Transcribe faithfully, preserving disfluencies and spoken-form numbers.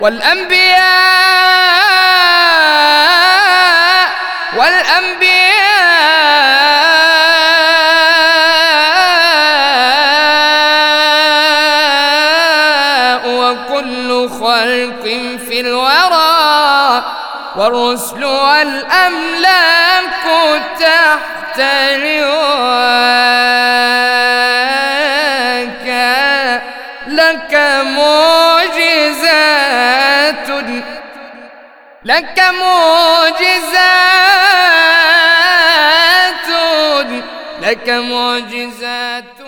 والأنبياء والأنبياء وكل خلق في الورى، والرسل والأملاك تحت لواك، لك معجزات لك معجزات لك معجزات